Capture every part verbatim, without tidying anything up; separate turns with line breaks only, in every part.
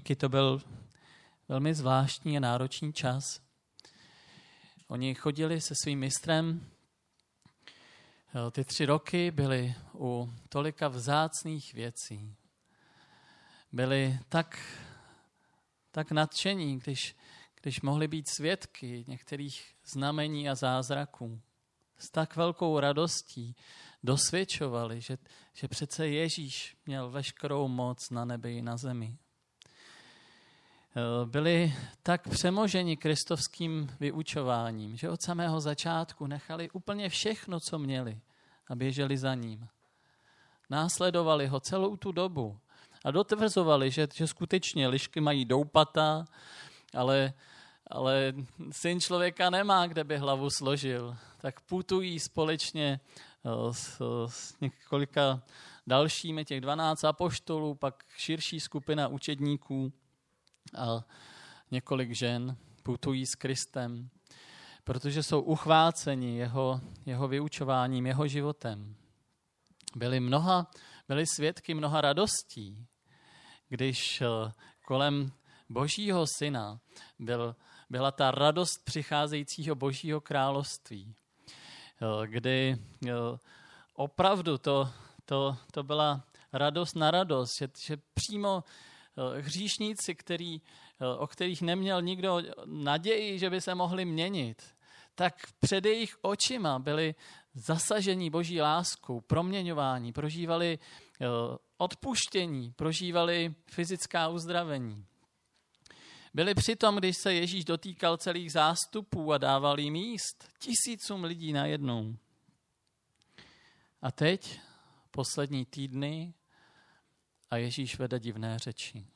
učedníky to byl velmi zvláštní a náročný čas. Oni chodili se svým mistrem. Ty tři roky byli u tolika vzácných věcí. Byli tak, tak nadšení, když, když mohli být svědky některých znamení a zázraků. S tak velkou radostí dosvědčovali, že, že přece Ježíš měl veškerou moc na nebi i na zemi. Byli tak přemoženi kristovským vyučováním, že od samého začátku nechali úplně všechno, co měli, a běželi za ním. Následovali ho celou tu dobu a dotvrzovali, že, že skutečně lišky mají doupata, ale, ale syn člověka nemá, kde by hlavu složil. Tak putují společně s, s několika dalšími, těch dvanáct apoštolů, pak širší skupina učedníků a několik žen putují s Kristem, protože jsou uchváceni jeho, jeho vyučováním, jeho životem. Byli, mnoha, byli svědky mnoha radostí, když kolem Božího syna byl, byla ta radost přicházejícího Božího království, kdy opravdu to, to, to byla radost na radost, že, že přímo hříšníci, který, o kterých neměl nikdo naději, že by se mohli měnit, tak před jejich očima byli zasažení Boží láskou, proměňování, prožívali odpuštění, prožívali fyzická uzdravení. Byli přitom, když se Ježíš dotýkal celých zástupů a dával jim jíst tisícům lidí najednou. A teď, poslední týdny, a Ježíš vede divné řeči.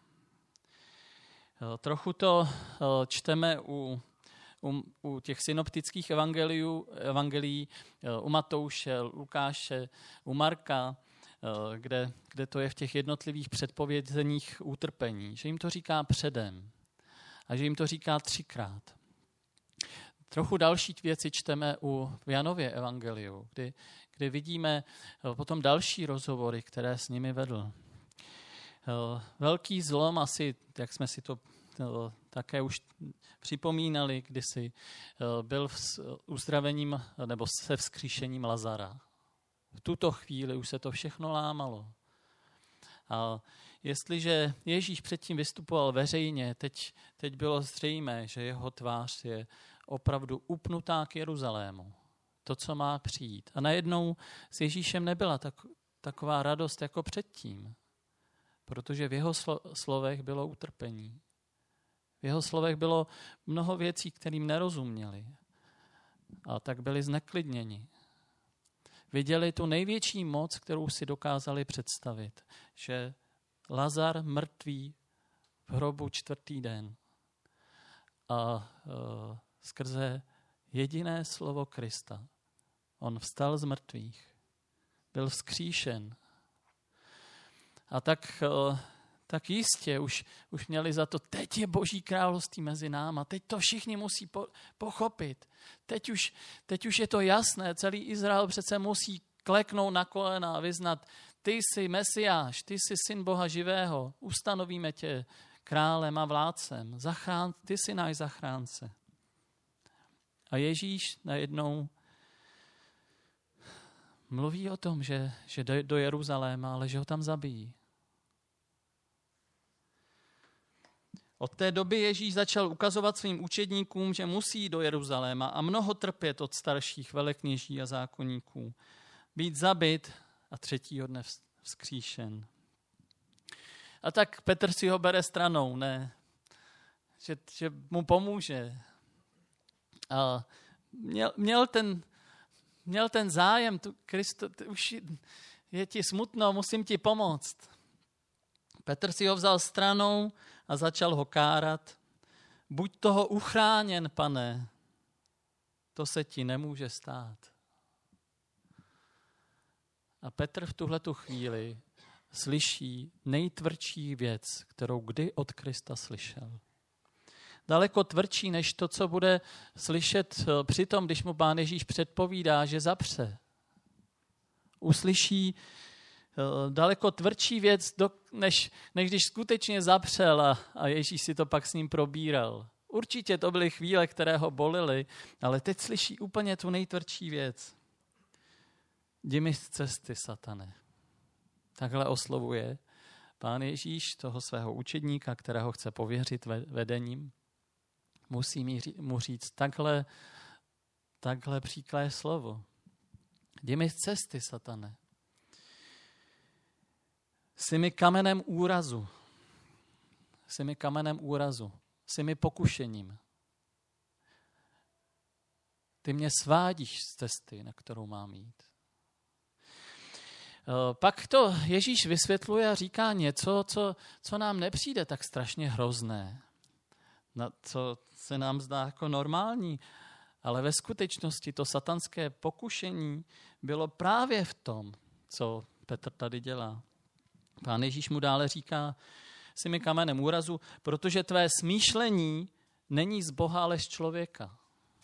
Trochu to čteme u, u, u těch synoptických evangeliů, evangelií, u Matouše, Lukáše, u Marka, kde, kde to je v těch jednotlivých předpovězeních utrpení, že jim to říká předem a že jim to říká třikrát. Trochu další věci čteme u Janově evangeliu, kdy, kdy vidíme potom další rozhovory, které s nimi vedl. Velký zlom, asi, jak jsme si to také už připomínali kdysi, byl s uzdravením nebo se vzkříšením Lazara. V tuto chvíli už se to všechno lámalo. A jestliže Ježíš předtím vystupoval veřejně, teď, teď bylo zřejmé, že jeho tvář je opravdu upnutá k Jeruzalému. To, co má přijít. A najednou s Ježíšem nebyla tak, taková radost jako předtím, protože v jeho slo, slovech bylo utrpení. V jeho slovech bylo mnoho věcí, kterým nerozuměli. A tak byli zneklidněni. Viděli tu největší moc, kterou si dokázali představit, že Lazar mrtvý v hrobu čtvrtý den. A e, skrze jediné slovo Krista on vstal z mrtvých, byl vzkříšen. A tak, e, tak jistě už, už měli za to, teď je Boží království mezi náma, teď to všichni musí po, pochopit. Teď už, teď už je to jasné, celý Izrael přece musí kleknout na kolena a vyznat, ty jsi Mesiáš, ty jsi syn Boha živého, ustanovíme tě králem a vládcem, zachrán, ty jsi náš zachránce. A Ježíš najednou mluví o tom, že, že jde do Jeruzaléma, ale že ho tam zabijí. Od té doby Ježíš začal ukazovat svým učedníkům, že musí do Jeruzaléma a mnoho trpět od starších velekněží a zákonníků. Být zabit a třetího dne vzkříšen. A tak Petr si ho bere stranou, ne? Že, že mu pomůže. A měl, měl, ten, měl ten zájem, tu, Kristo, už je ti smutno, musím ti pomoct. Petr si ho vzal stranou a začal ho kárat. Buď toho uchráněn, pane, to se ti nemůže stát. A Petr v tuhletu chvíli slyší nejtvrdší věc, kterou kdy od Krista slyšel. Daleko tvrdší, než to, co bude slyšet při tom, když mu Pán Ježíš předpovídá, že zapře. Uslyší daleko tvrdší věc, než, než když skutečně zapřel a, a Ježíš si to pak s ním probíral. Určitě to byly chvíle, které ho bolily, ale teď slyší úplně tu nejtvrdší věc. Jdi mi z cesty, satane. Takhle oslovuje Pán Ježíš toho svého učedníka, kterého chce pověřit vedením. Musí mu říct takhle, takhle příklé slovo. Jdi mi z cesty, satane. Jsi mi kamenem úrazu. Jsi mi kamenem úrazu. Jsi mi pokušením. Ty mě svádíš z cesty, na kterou mám jít. Pak to Ježíš vysvětluje a říká něco, co, co nám nepřijde tak strašně hrozné. Co se nám zdá jako normální. Ale ve skutečnosti to satanské pokušení bylo právě v tom, co Petr tady dělá. Pán Ježíš mu dále říká, jsi mi kamenem úrazu, protože tvé smýšlení není z Boha, ale z člověka.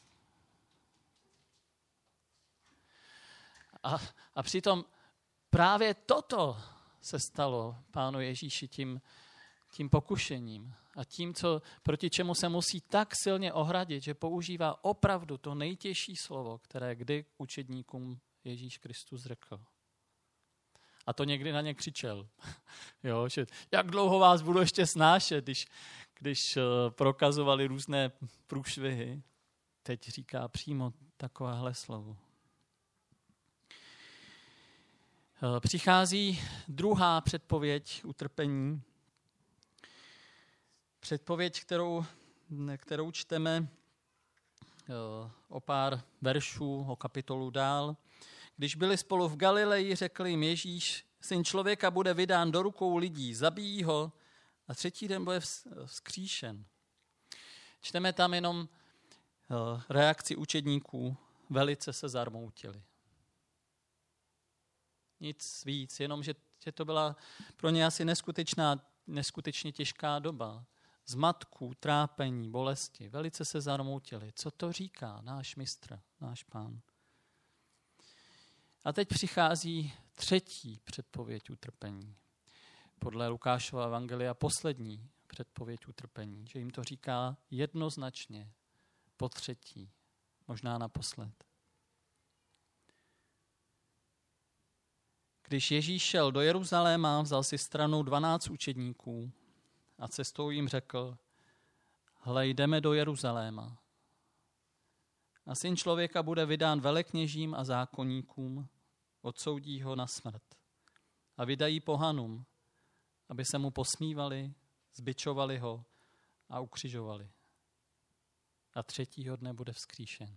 A, a přitom právě toto se stalo Pánu Ježíši tím, tím pokušením a tím, co, proti čemu se musí tak silně ohradit, že používá opravdu to nejtěžší slovo, které kdy učedníkům Ježíš Kristus řekl. A to někdy na ně křičel. Jo, že jak dlouho vás budu ještě snášet, když, když prokazovali různé průšvihy. Teď říká přímo takovéhle slovo. Přichází druhá předpověď utrpení. Předpověď, kterou, kterou čteme o pár veršů, o kapitolu dál. Když byli spolu v Galileji, řekl jim Ježíš, syn člověka bude vydán do rukou lidí, zabijí ho a třetí den bude vzkříšen. Čteme tam jenom reakci učedníků, velice se zarmoutili. Nic víc, jenom, že, že to byla pro ně asi neskutečná, neskutečně těžká doba. Zmatků, trápení, bolesti. Velice se zarmoutili. Co to říká náš mistr, náš Pán? A teď přichází třetí předpověď utrpení. Podle Lukášova evangelia poslední předpověď utrpení. Že jim to říká jednoznačně, po třetí, možná naposled. Když Ježíš šel do Jeruzaléma, vzal si stranou dvanáct učedníků a cestou jim řekl, hle, jdeme do Jeruzaléma. A syn člověka bude vydán velekněžím a zákonníkům, odsoudí ho na smrt. A vydají pohanům, aby se mu posmívali, zbičovali ho a ukřižovali. A třetího dne bude vzkříšen.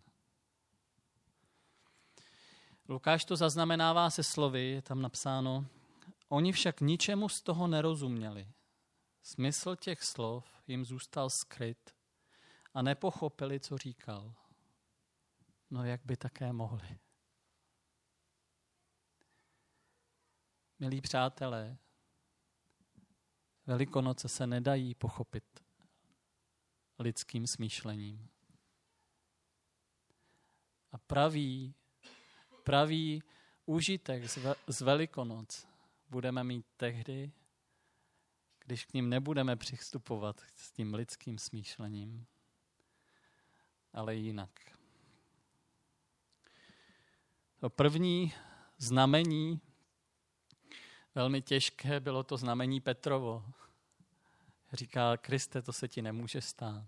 Lukáš to zaznamenává se slovy, je tam napsáno, oni však ničemu z toho nerozuměli. Smysl těch slov jim zůstal skryt a nepochopili, co říkal. No jak by také mohli. Milí přátelé, Velikonoce se nedají pochopit lidským smýšlením. A pravý, pravý užitek z Velikonoc budeme mít tehdy, když k ním nebudeme přistupovat s tím lidským smýšlením, ale jinak. To první znamení, velmi těžké, bylo to znamení Petrovo. Říká, Kriste, to se ti nemůže stát.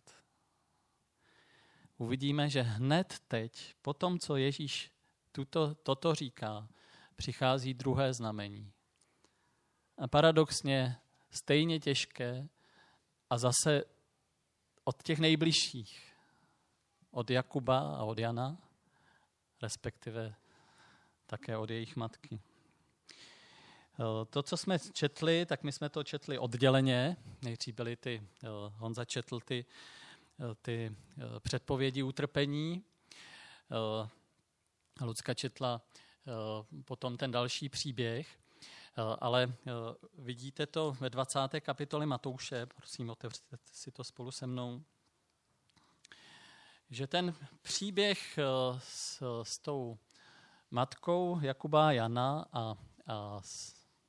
Uvidíme, že hned teď, po tom, co Ježíš tuto, toto říká, přichází druhé znamení. A paradoxně stejně těžké a zase od těch nejbližších, od Jakuba a od Jana, respektive také od jejich matky. To, co jsme četli, tak my jsme to četli odděleně. Nejdřív byly ty, Honza četl ty, ty předpovědi utrpení. Lucka četla potom ten další příběh. Ale vidíte to ve dvacáté kapitole Matouše, prosím, otevřete si to spolu se mnou, že ten příběh s, s tou matkou Jakuba a Jana a, a s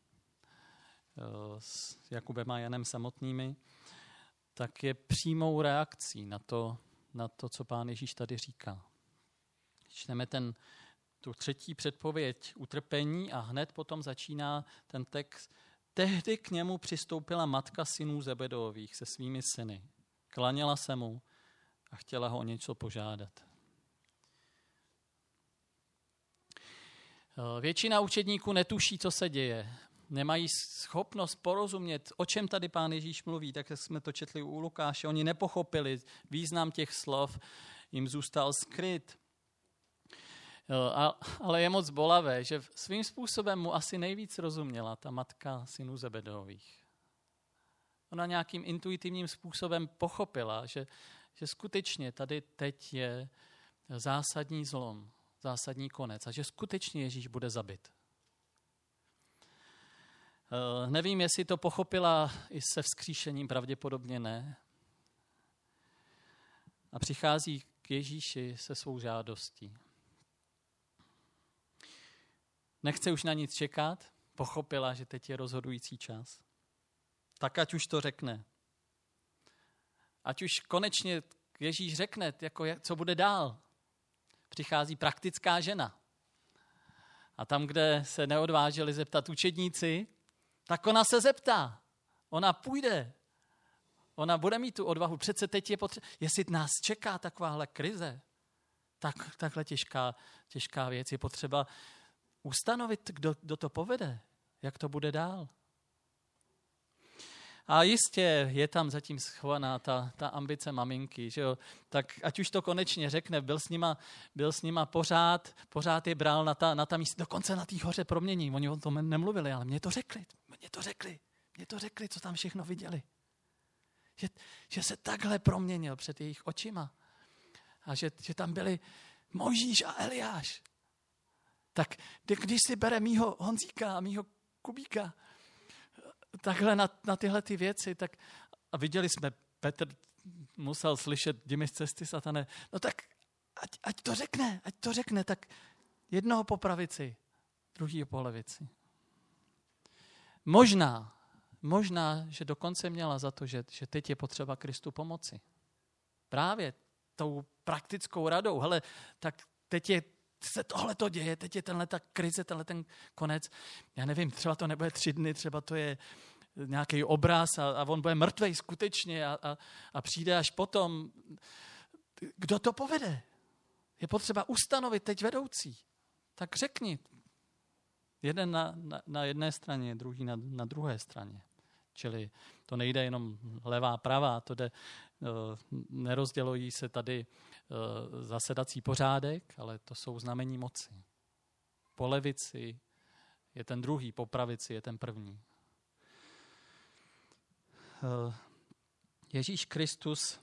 s Jakubem a Janem samotnými, tak je přímou reakcí na to, na to, co Pán Ježíš tady říká. Čteme ten, tu třetí předpověď utrpení a hned potom začíná ten text. Tehdy k němu přistoupila matka synů Zebedeových se svými syny. Klaněla se mu a chtěla ho o něco požádat. Většina učedníků netuší, co se děje. Nemají schopnost porozumět, o čem tady Pán Ježíš mluví, tak jak jsme to četli u Lukáše. Oni nepochopili význam těch slov, jim zůstal skryt. Ale je moc bolavé, že svým způsobem mu asi nejvíc rozuměla ta matka synů Zebedeových. Ona nějakým intuitivním způsobem pochopila, že, že skutečně tady teď je zásadní zlom, zásadní konec a že skutečně Ježíš bude zabit. Uh, nevím, jestli to pochopila i se vzkříšením, pravděpodobně ne. A přichází k Ježíši se svou žádostí. Nechce už na nic čekat, pochopila, že teď je rozhodující čas. Tak ať už to řekne. Ať už konečně Ježíš řekne, jako co bude dál. Přichází praktická žena. A tam, kde se neodvážili zeptat učedníci, tak ona se zeptá. Ona půjde. Ona bude mít tu odvahu. Přece teď je potřeba, jestli nás čeká takováhle krize, tak, takhle těžká, těžká věc, je potřeba ustanovit, kdo, kdo to povede, jak to bude dál. A jistě je tam zatím schovaná ta, ta ambice maminky, že jo? Tak ať už to konečně řekne, byl s nima, byl s nima pořád, pořád je bral na ta, na ta místa, dokonce na té hoře promění. Oni o tom nemluvili, ale mě to řekli, mě to řekli, mě to řekli, co tam všechno viděli. Že, že se takhle proměnil před jejich očima a že, že tam byli Mojžíš a Eliáš. Tak když si bere mýho Honzíka a mýho Kubíka takhle na, na tyhle ty věci, tak a viděli jsme, Petr musel slyšet jdi z cesty, satane, no tak ať, ať to řekne, ať to řekne, tak jednoho po pravici, druhýho po levici. Možná, možná, že dokonce měla za to, že, že teď je potřeba Kristu pomoci. Právě tou praktickou radou, hele, tak teď je se tohle to děje, teď je tenhle ta krize, tenhle ten konec. Já nevím, třeba to nebude tři dny, třeba to je nějaký obraz a, a on bude mrtvej skutečně a, a, a přijde až potom. Kdo to povede? Je potřeba ustanovit teď vedoucí. Tak řekni. Jeden na, na, na jedné straně, druhý na, na druhé straně. Čili to nejde jenom levá, pravá, to jde, nerozdělují se tady zasedací pořádek, ale to jsou znamení moci. Po levici je ten druhý, po pravici je ten první. Ježíš Kristus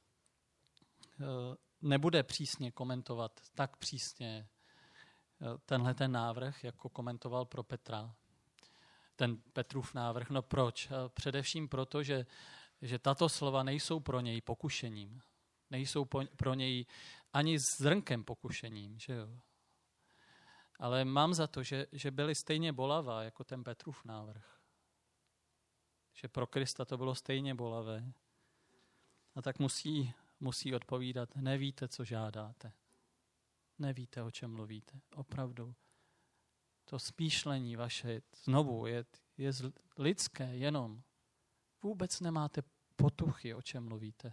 nebude přísně komentovat, tak přísně tenhle ten návrh, jako komentoval pro Petra. Ten Petrův návrh. No proč? Především proto, že, že tato slova nejsou pro něj pokušením. Nejsou po, pro něj ani zrnkem pokušením. Že jo? Ale mám za to, že, že byly stejně bolavá jako ten Petrův návrh. Že pro Krista to bylo stejně bolavé. A tak musí, musí odpovídat, nevíte, co žádáte. Nevíte, o čem mluvíte. Opravdu. To smýšlení vaše znovu je, je lidské jenom. Vůbec nemáte potuchy, o čem mluvíte.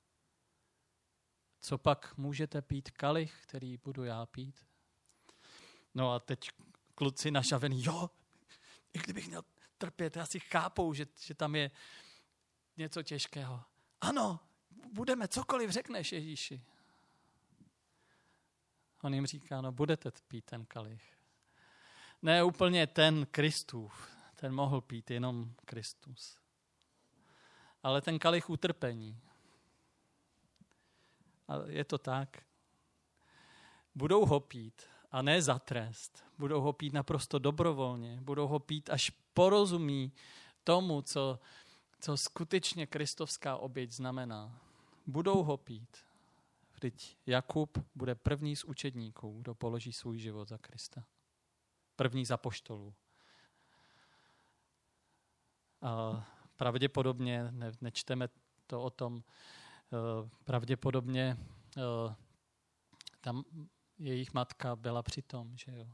Co pak můžete pít kalich, který budu já pít? No a teď kluci našavený, jo, i kdybych měl trpět, já si chápou, že, že tam je něco těžkého. Ano, budeme, cokoliv řekneš Ježíši. On jim říká, no budete pít ten kalich. Ne úplně ten Kristův, ten mohl pít jenom Kristus. Ale ten kalich utrpení. A je to tak. Budou ho pít a ne za trest. Budou ho pít naprosto dobrovolně. Budou ho pít, až porozumí tomu, co, co skutečně kristovská oběť znamená. Budou ho pít. Vždyť Jakub bude první z učedníků, kdo položí svůj život za Krista. První z apoštolů. A pravděpodobně, ne, nečteme to o tom, pravděpodobně tam jejich matka byla přitom, že jo.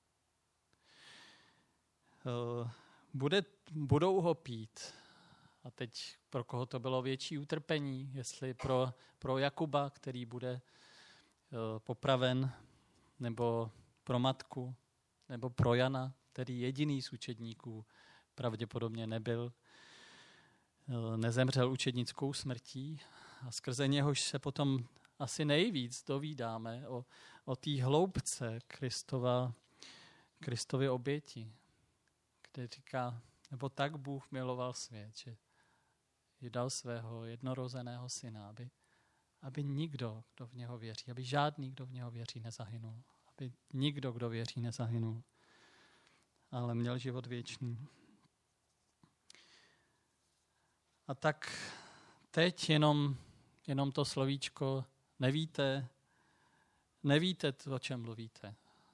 Bude, budou ho pít. A teď pro koho to bylo větší utrpení, jestli pro, pro Jakuba, který bude popraven, nebo pro matku, nebo pro Jana, který jediný z učedníků pravděpodobně nebyl, nezemřel učednickou smrtí a skrze něhož se potom asi nejvíc dovídáme o, o té hloubce Kristova, Kristovy oběti, kde říká, nebo tak Bůh miloval svět, že, že dal svého jednorozeného syna, aby, aby nikdo, kdo v něho věří, aby žádný, kdo v něho věří, nezahynul. Aby nikdo, kdo věří, nezahynul, ale měl život věčný. A tak teď jenom, jenom to slovíčko nevíte, nevíte, o čem mluvíte.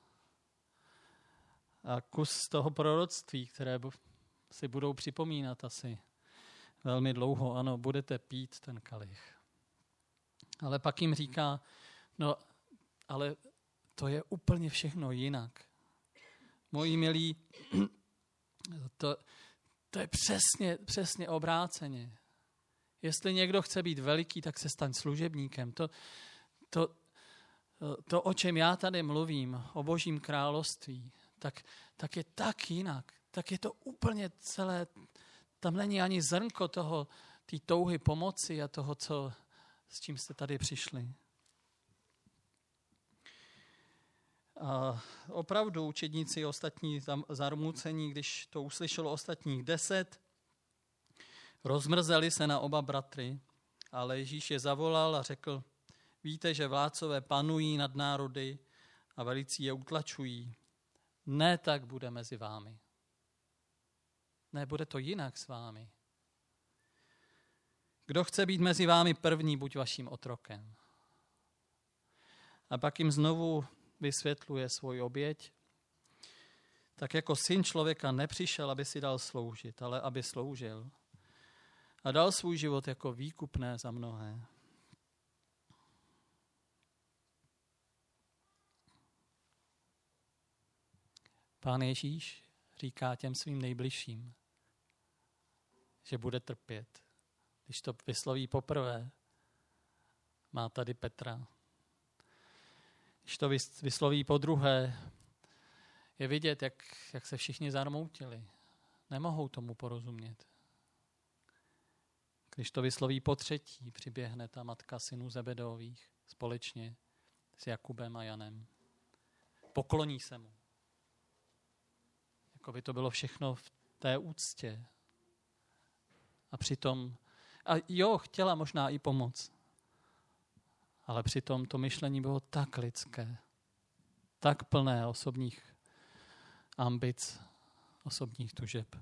A kus toho proroctví, které si budou připomínat asi velmi dlouho, ano, budete pít ten kalich. Ale pak jim říká, no, ale to je úplně všechno jinak. Moji milí, to, to je přesně, přesně obráceně. Jestli někdo chce být veliký, tak se staň služebníkem. To, to, to, o čem já tady mluvím, o Božím království, tak, tak je tak jinak. Tak je to úplně celé, tam není ani zrnko toho, té touhy pomoci a toho, co, s čím jste tady přišli. A opravdu učedníci ostatní zarmucení, když to uslyšelo ostatních deset, rozmrzeli se na oba bratry, ale Ježíš je zavolal a řekl, víte, že vládcové panují nad národy a velicí je utlačují. Ne tak bude mezi vámi. Ne, bude to jinak s vámi. Kdo chce být mezi vámi první, buď vaším otrokem. A pak jim znovu vysvětluje svou oběť. Tak jako syn člověka nepřišel, aby si dal sloužit, ale aby sloužil. A dal svůj život jako výkupné za mnohé. Pán Ježíš říká těm svým nejbližším, že bude trpět. Když to vysloví poprvé, má tady Petra. Když to vysloví podruhé, je vidět, jak, jak se všichni zarmoutili. Nemohou tomu porozumět. Když to vysloví po třetí, přiběhne ta matka synů Zebedových společně s Jakubem a Janem. Pokloní se mu. Jako by to bylo všechno v té úctě. A přitom, a jo, chtěla možná i pomoc, ale přitom to myšlení bylo tak lidské, tak plné osobních ambic, osobních tužeb.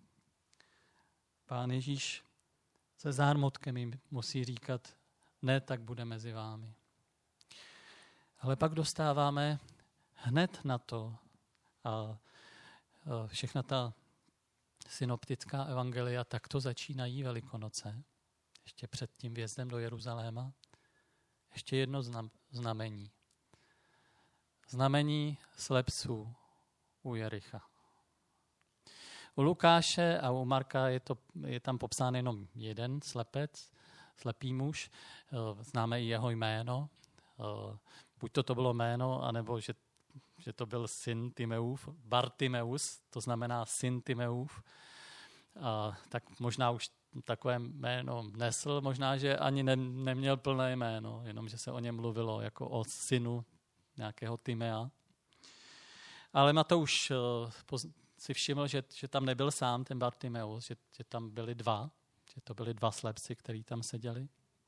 Pán Ježíš se zármutkem jim musí říkat, ne, tak bude mezi vámi. Ale pak dostáváme hned na to a všechna ta synoptická evangelia takto začínají Velikonoce, ještě před tím vjezdem do Jeruzaléma. Ještě jedno znamení. Znamení slepců u Jericha. U Lukáše a u Marka je, to, je tam popsán jenom jeden slepec, slepý muž. Známe i jeho jméno. Buď to, to bylo jméno, anebo že, že to byl syn Timeův, Bartimeus, to znamená syn Timeův. A tak možná už takové jméno nesl, možná, že ani ne, neměl plné jméno, jenom že se o něm mluvilo jako o synu nějakého Timea. Ale Matouš si všiml, že, že tam nebyl sám ten Bartimeus, že, že tam byli dva, že to byli dva slepci, kteří tam seděli.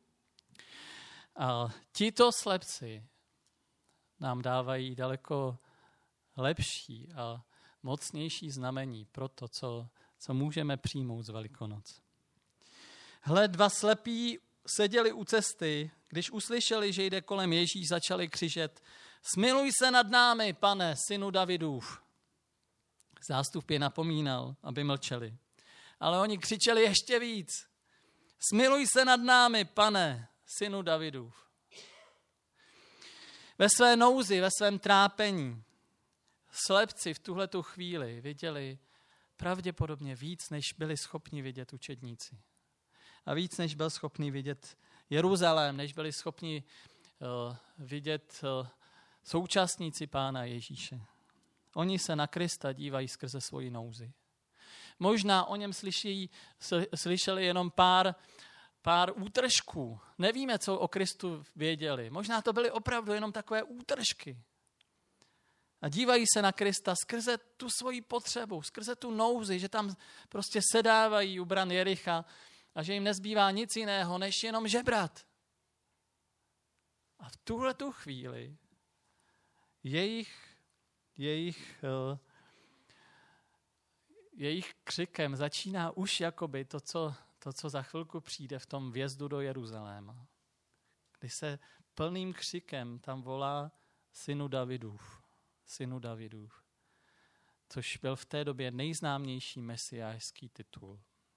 A tito slepci nám dávají daleko lepší a mocnější znamení pro to, co, co můžeme přijmout z Velikonoc. Hle, dva slepí seděli u cesty, když uslyšeli, že jde kolem Ježíš, začali křičet: Smiluj se nad námi, pane, synu Davidův. Zástup je napomínal, aby mlčeli. ale oni křičeli ještě víc. Smiluj se nad námi, Pane, synu Davidův. Ve své nouzi, ve svém trápení slepci v tuhletu chvíli viděli pravděpodobně víc, než byli schopni vidět učedníci. A víc, než byl schopný vidět Jeruzalém, než byli schopni uh, vidět uh, současníci Pána Ježíše. Oni se na Krista dívají skrze svoji nouzi. Možná o něm slyší, slyšeli jenom pár, pár útržků. Nevíme, co o Kristu věděli. Možná to byly opravdu jenom takové útržky. A dívají se na Krista skrze tu svoji potřebu, skrze tu nouzi, že tam prostě sedávají u bran Jericha a že jim nezbývá nic jiného, než jenom žebrat. A v tuhletu chvíli jejich, jejich, jejich křikem začíná už jakoby to co, to, co za chvilku přijde v tom vjezdu do Jeruzaléma. Kdy se plným křikem tam volá synu Davidův. Synu Davidův, což byl v té době nejznámější mesiášský titul.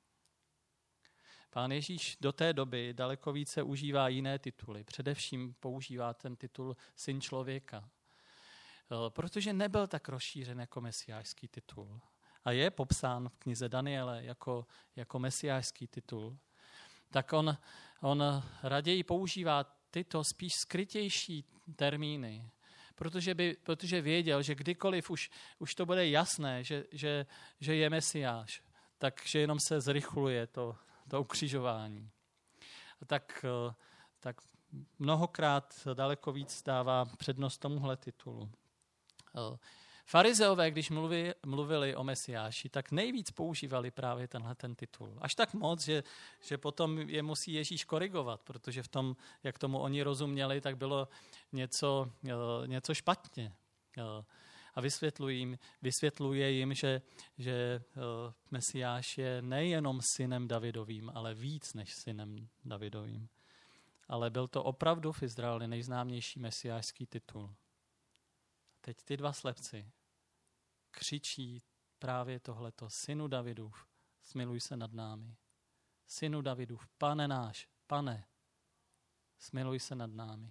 Pán Ježíš do té doby daleko více užívá jiné tituly. Především používá ten titul syn člověka, protože nebyl tak rozšířen jako mesiášský titul. A je popsán v knize Daniele jako, jako mesiášský titul. Tak on, on raději používá tyto spíš skrytější termíny, Protože, by, protože věděl, že kdykoliv už, už to bude jasné, že, že, že je Mesiáš, takže jenom se zrychluje to, to ukřižování. A tak, tak mnohokrát daleko víc dává přednost tomuhle titulu. Farizeové, když mluvi, mluvili o Mesiáši, tak nejvíc používali právě tenhle ten titul. Až tak moc, že, že potom je musí Ježíš korigovat, protože v tom, jak tomu oni rozuměli, tak bylo něco, něco špatně. A vysvětluje jim, vysvětluje jim že, že Mesiáš je nejenom synem Davidovým, ale víc než synem Davidovým. Ale byl to opravdu v Izraeli nejznámější mesiášský titul. Teď ty dva slepci křičí právě tohleto. Synu Davidův, smiluj se nad námi. Synu Davidův, Pane náš, Pane, smiluj se nad námi.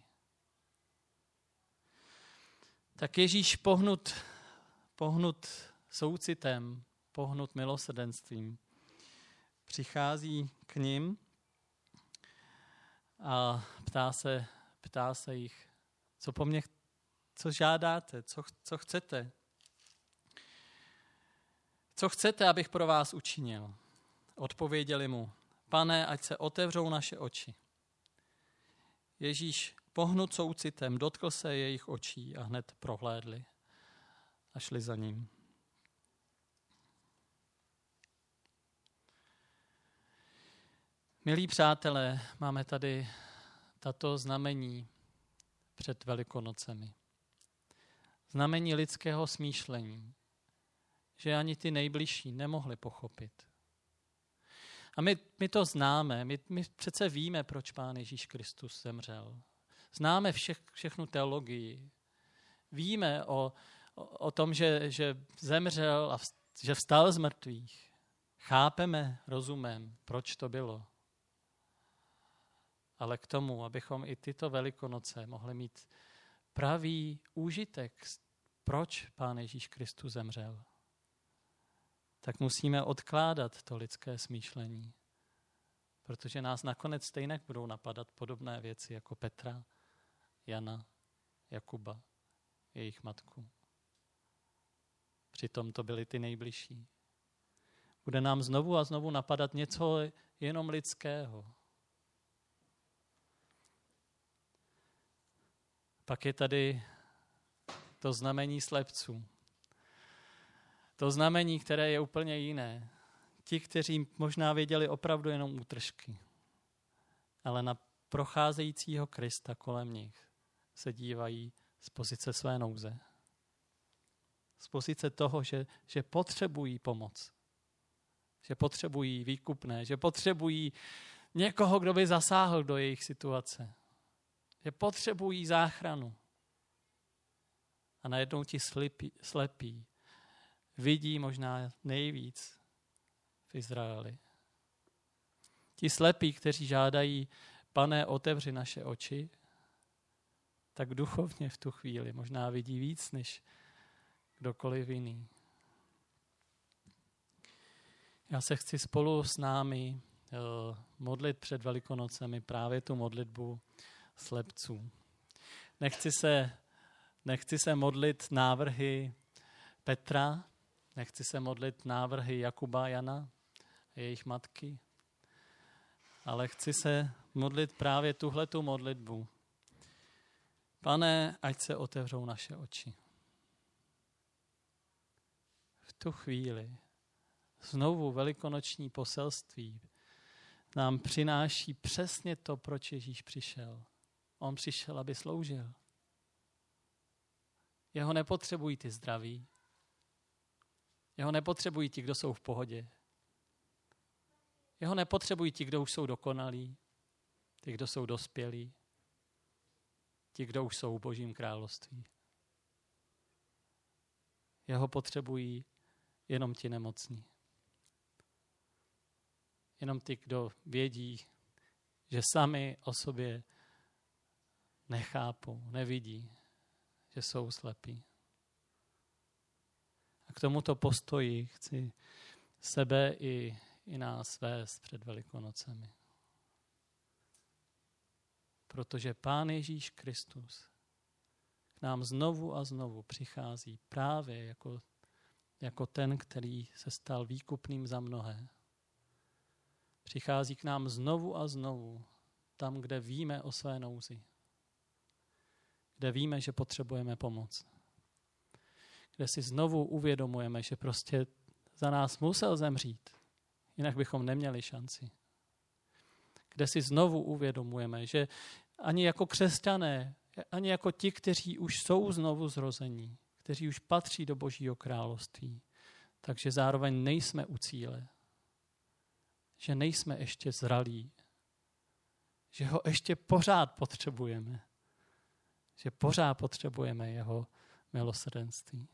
Tak Ježíš pohnut, pohnut soucitem, pohnut milosrdenstvím, přichází k nim a ptá se, ptá se jich, co po mně Co žádáte? Co, co chcete? Co chcete, abych pro vás učinil? Odpověděli mu, Pane, ať se otevřou naše oči. Ježíš pohnut soucitem dotkl se jejich očí a hned prohlédli a šli za ním. Milí přátelé, máme tady tato znamení před Velikonocemi. Znamení lidského smýšlení, že ani ty nejbližší nemohli pochopit. A my, my to známe, my, my přece víme, proč Pán Ježíš Kristus zemřel. Známe vše, všechnu teologii. Víme o, o, o tom, že, že zemřel a vst, že vstal z mrtvých. Chápeme rozumem, proč to bylo. Ale k tomu, abychom i tyto Velikonoce mohli mít pravý úžitek, proč Pán Ježíš Kristus zemřel, tak musíme odkládat to lidské smýšlení. Protože nás nakonec stejně budou napadat podobné věci jako Petra, Jana, Jakuba, jejich matku. Přitom to byli ty nejbližší. Bude nám znovu a znovu napadat něco jenom lidského. Pak je tady to znamení slepců. To znamení, které je úplně jiné. Ti, kteří možná věděli opravdu jenom útržky, ale na procházejícího Krista kolem nich se dívají z pozice své nouze. Z pozice toho, že, že potřebují pomoc. Že potřebují výkupné, že potřebují někoho, kdo by zasáhl do jejich situace. Že potřebují záchranu. A najednou ti slepí, slepí vidí možná nejvíc v Izraeli. Ti slepí, kteří žádají, Pane, otevři naše oči, tak duchovně v tu chvíli možná vidí víc než kdokoliv jiný. Já se chci spolu s námi uh, modlit před Velikonocemi právě tu modlitbu slepců. Nechci se, nechci se modlit návrhy Petra, nechci se modlit návrhy Jakuba a Jana, jejich matky, ale chci se modlit právě tuhletu modlitbu. Pane, ať se otevřou naše oči. V tu chvíli znovu velikonoční poselství nám přináší přesně to, proč Ježíš přišel. On přišel, aby sloužil. Jeho nepotřebují ty zdraví. Jeho nepotřebují ti, kdo jsou v pohodě. Jeho nepotřebují ti, kdo už jsou dokonalí, ti, kdo jsou dospělí, ti, kdo už jsou v Božím království. Jeho potřebují jenom ti nemocní. Jenom ty, kdo vědí, že sami o sobě nechápou, nevidí, že jsou slepí. A k tomuto postoji chci sebe i, i nás vést před Velikonocemi. Protože Pán Ježíš Kristus k nám znovu a znovu přichází právě jako, jako ten, který se stal výkupným za mnohé. Přichází k nám znovu a znovu tam, kde víme o své nouzi. Kde víme, že potřebujeme pomoc. Kde si znovu uvědomujeme, že prostě za nás musel zemřít. Jinak bychom neměli šanci. Kde si znovu uvědomujeme, že ani jako křesťané, ani jako ti, kteří už jsou znovu zrození, kteří už patří do Božího království, takže zároveň nejsme u cíle. Že nejsme ještě zralí. Že ho ještě pořád potřebujeme. Že pořád potřebujeme jeho milosrdenství.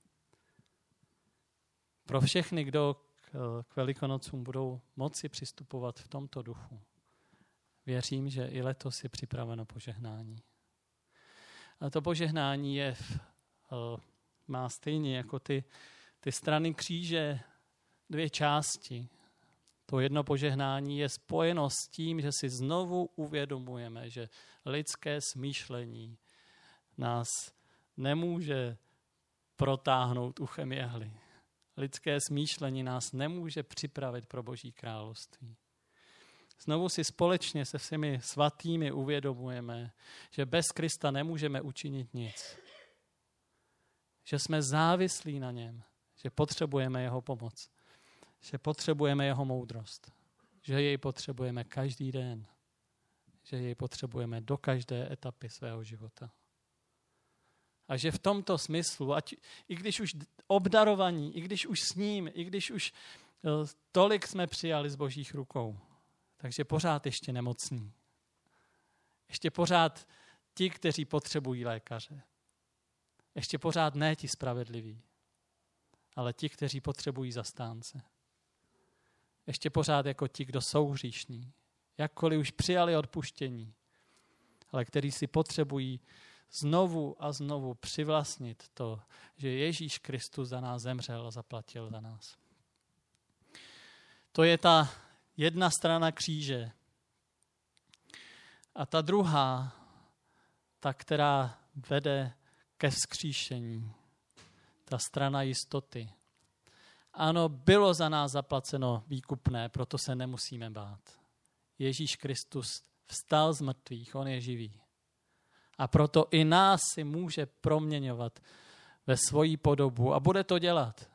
Pro všechny, kdo k Velikonocům budou moci přistupovat v tomto duchu, věřím, že i letos je připraveno požehnání. A to požehnání je v, má stejně jako ty, ty strany kříže dvě části. To jedno požehnání je spojeno s tím, že si znovu uvědomujeme, že lidské smýšlení nás nemůže protáhnout uchem jehly. Lidské smýšlení nás nemůže připravit pro Boží království. Znovu si společně se všemi svatými uvědomujeme, že bez Krista nemůžeme učinit nic. Že jsme závislí na něm, že potřebujeme jeho pomoc, že potřebujeme jeho moudrost, že jej potřebujeme každý den, že jej potřebujeme do každé etapy svého života. A že v tomto smyslu, ať, i když už obdarovaní, i když už s ním, i když už tolik jsme přijali z Božích rukou, takže pořád ještě nemocní. Ještě pořád ti, kteří potřebují lékaře. Ještě pořád ne ti spravedliví, ale ti, kteří potřebují zastánce. Ještě pořád jako ti, kdo jsou hříšní, jakkoliv už přijali odpuštění, ale kteří si potřebují znovu a znovu přivlastnit to, že Ježíš Kristus za nás zemřel a zaplatil za nás. To je ta jedna strana kříže. A ta druhá, ta, která vede ke vzkříšení, ta strana jistoty. Ano, bylo za nás zaplaceno výkupné, proto se nemusíme bát. Ježíš Kristus vstal z mrtvých, on je živý. A proto i nás si může proměňovat ve svoji podobu a bude to dělat.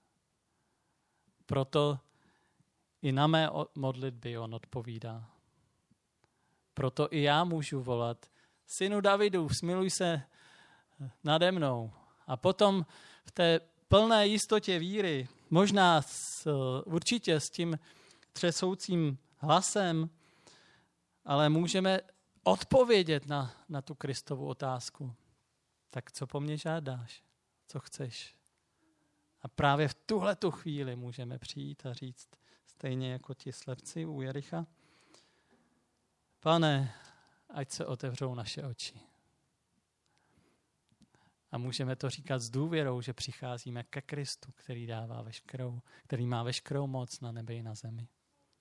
Proto i na mé modlitby on odpovídá. Proto i já můžu volat: Synu Davidu, smiluj se nade mnou. A potom v té plné jistotě víry, možná s, určitě s tím třesoucím hlasem, ale můžeme odpovědět na, na tu Kristovu otázku. Tak co po mně žádáš? Co chceš? A právě v tuhletu chvíli můžeme přijít a říct: stejně jako ti slepci u Jericha. Pane, ať se otevřou naše oči. A můžeme to říkat s důvěrou, že přicházíme ke Kristu, který dává veškerou, který má veškerou moc na nebi i na zemi.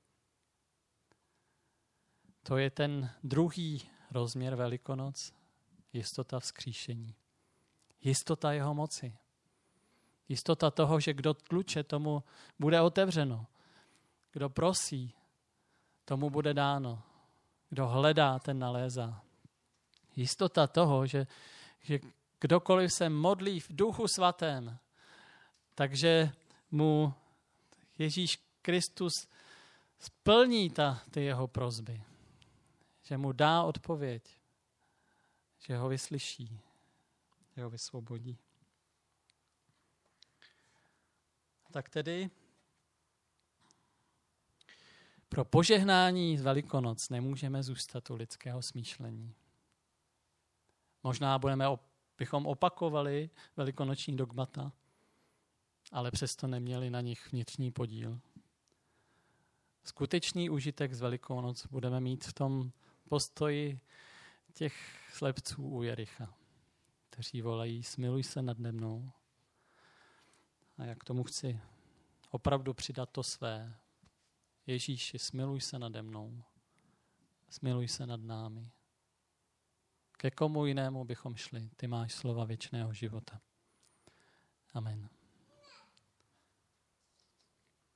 To je ten druhý rozměr Velikonoc, jistota vzkříšení. Jistota jeho moci. Jistota toho, že kdo tluče, tomu bude otevřeno. Kdo prosí, tomu bude dáno. Kdo hledá, ten nalézá. Jistota toho, že, že kdokoliv se modlí v Duchu Svatém, takže mu Ježíš Kristus splní ta, ty jeho prosby. Že mu dá odpověď. Že ho vyslyší. Že ho vysvobodí. Tak tedy pro požehnání z Velikonoc nemůžeme zůstat u lidského smýšlení. Možná budeme, bychom opakovali velikonoční dogmata, ale přesto neměli na nich vnitřní podíl. Skutečný užitek z Velikonoc budeme mít v tom postoji těch slepců u Jericha, kteří volají, smiluj se nade mnou. A já k tomu chci opravdu přidat to své. Ježíši, smiluj se nade mnou. Smiluj se nad námi. Ke komu jinému bychom šli? Ty máš slova věčného života. Amen.